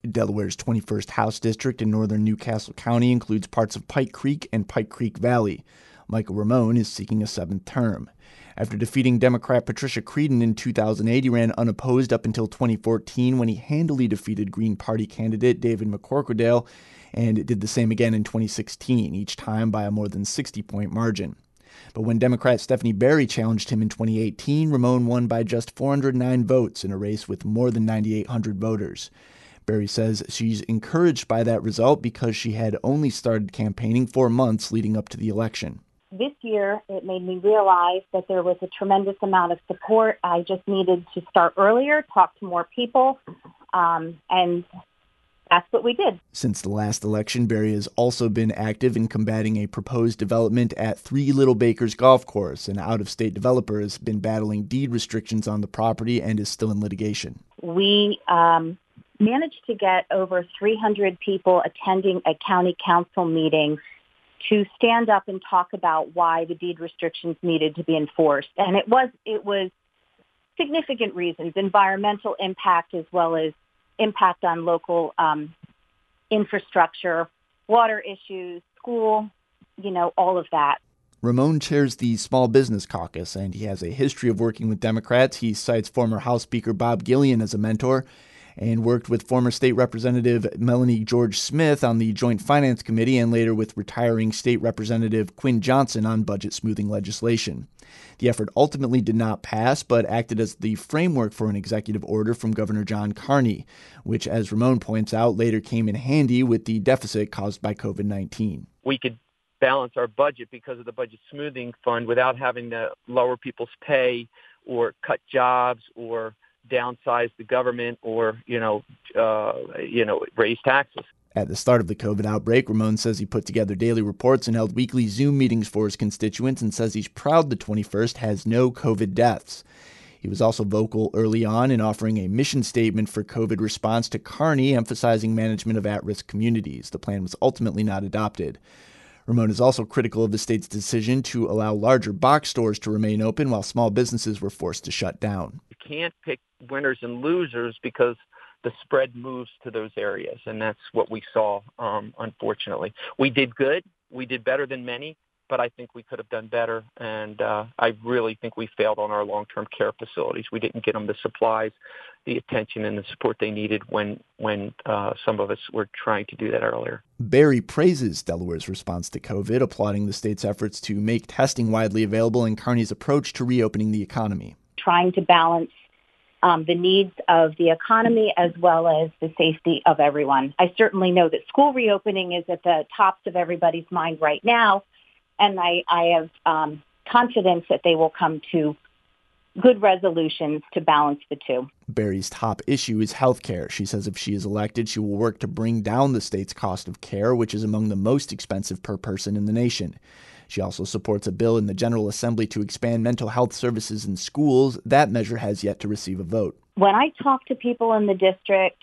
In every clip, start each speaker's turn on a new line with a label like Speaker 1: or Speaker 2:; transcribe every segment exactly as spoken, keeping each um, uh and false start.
Speaker 1: Delaware's twenty-first House District in northern Newcastle County includes parts of Pike Creek and Pike Creek Valley. Michael Ramone is seeking a seventh term. After defeating Democrat Patricia Creedon in two thousand eight, he ran unopposed up until twenty fourteen when he handily defeated Green Party candidate David McCorquodale, and did the same again in twenty sixteen, each time by a more than sixty-point margin. But when Democrat Stephanie Berry challenged him in twenty eighteen, Ramone won by just four hundred nine votes in a race with more than nine thousand eight hundred voters. Berry says she's encouraged by that result because she had only started campaigning four months leading up to the election.
Speaker 2: This year, it made me realize that there was a tremendous amount of support. I just needed to start earlier, talk to more people, um, and that's what we did.
Speaker 1: Since the last election, Berry has also been active in combating a proposed development at Three Little Bakers Golf Course. An out-of-state developer has been battling deed restrictions on the property and is still in litigation.
Speaker 2: We um, managed to get over three hundred people attending a county council meeting to stand up and talk about why the deed restrictions needed to be enforced. And it was it was significant reasons, environmental impact as well as impact on local um, infrastructure, water issues, school, you know, all of that.
Speaker 1: Ramone chairs the Small Business Caucus, and he has a history of working with Democrats. He cites former House Speaker Bob Gillian as a mentor, and worked with former State Representative Melanie George Smith on the Joint Finance Committee and later with retiring State Representative Quinn Johnson on budget smoothing legislation. The effort ultimately did not pass, but acted as the framework for an executive order from Governor John Carney, which, as Ramone points out, later came in handy with the deficit caused by covid nineteen.
Speaker 3: We could balance our budget because of the budget smoothing fund without having to lower people's pay or cut jobs or downsize the government or, you know, uh, you know, raise taxes.
Speaker 1: At the start of the COVID outbreak, Ramone says he put together daily reports and held weekly Zoom meetings for his constituents and says he's proud the twenty-first has no COVID deaths. He was also vocal early on in offering a mission statement for COVID response to Carney, emphasizing management of at-risk communities. The plan was ultimately not adopted. Ramone is also critical of the state's decision to allow larger box stores to remain open while small businesses were forced to shut down.
Speaker 3: You can't pick winners and losers because the spread moves to those areas, and that's what we saw, um, unfortunately. We did good. We did better than many, but I think we could have done better, and uh, I really think we failed on our long-term care facilities. We didn't get them the supplies, the attention, and the support they needed when, when uh, some of us were trying to do that earlier.
Speaker 1: Berry praises Delaware's response to COVID, applauding the state's efforts to make testing widely available and Carney's approach to reopening the economy.
Speaker 2: Trying to balance Um, the needs of the economy as well as the safety of everyone. I certainly know that school reopening is at the tops of everybody's mind right now, and I, I have um, confidence that they will come to good resolutions to balance the two.
Speaker 1: Berry's top issue is health care. She says if she is elected, she will work to bring down the state's cost of care, which is among the most expensive per person in the nation. She also supports a bill in the General Assembly to expand mental health services in schools. That measure has yet to receive a vote.
Speaker 2: When I talk to people in the district,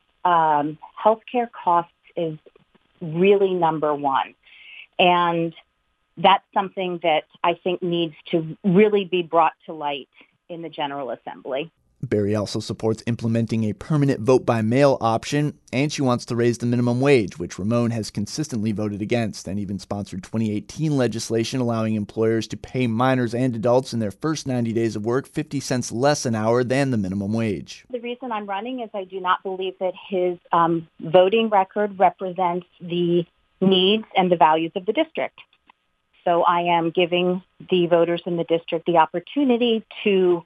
Speaker 2: um, healthcare costs is really number one. And that's something that I think needs to really be brought to light in the General Assembly.
Speaker 1: Berry also supports implementing a permanent vote-by-mail option, and she wants to raise the minimum wage, which Ramone has consistently voted against, and even sponsored twenty eighteen legislation allowing employers to pay minors and adults in their first ninety days of work fifty cents less an hour than the minimum wage.
Speaker 2: The reason I'm running is I do not believe that his um, voting record represents the needs and the values of the district. So I am giving the voters in the district the opportunity to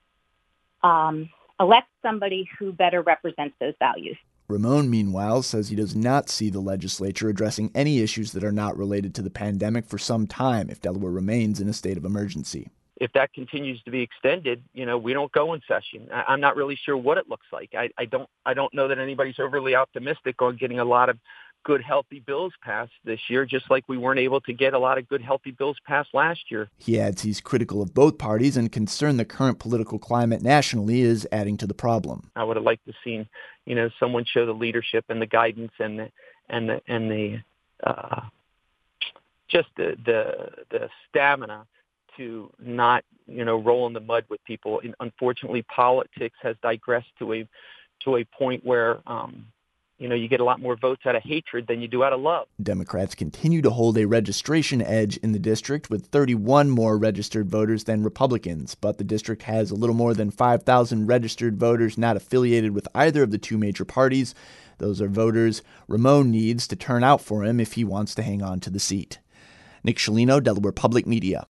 Speaker 2: Um, elect somebody who better represents those values.
Speaker 1: Ramone, meanwhile, says he does not see the legislature addressing any issues that are not related to the pandemic for some time if Delaware remains in a state of emergency.
Speaker 3: If that continues to be extended, you know, we don't go in session. I, I'm not really sure what it looks like. I, I don't I don't know that anybody's overly optimistic on getting a lot of good, healthy bills passed this year, just like we weren't able to get a lot of good, healthy bills passed last year.
Speaker 1: He adds he's critical of both parties and concerned the current political climate nationally is adding to the problem.
Speaker 3: I would have liked to seen, you know, someone show the leadership and the guidance and the, and the, and the uh, just the, the the stamina to not, you know, roll in the mud with people. And unfortunately, politics has digressed to a to a point where um, You know, you get a lot more votes out of hatred than you do out of love.
Speaker 1: Democrats continue to hold a registration edge in the district with thirty-one more registered voters than Republicans, but the district has a little more than five thousand registered voters not affiliated with either of the two major parties. Those are voters Ramon needs to turn out for him if he wants to hang on to the seat. Nick Scialino, Delaware Public Media.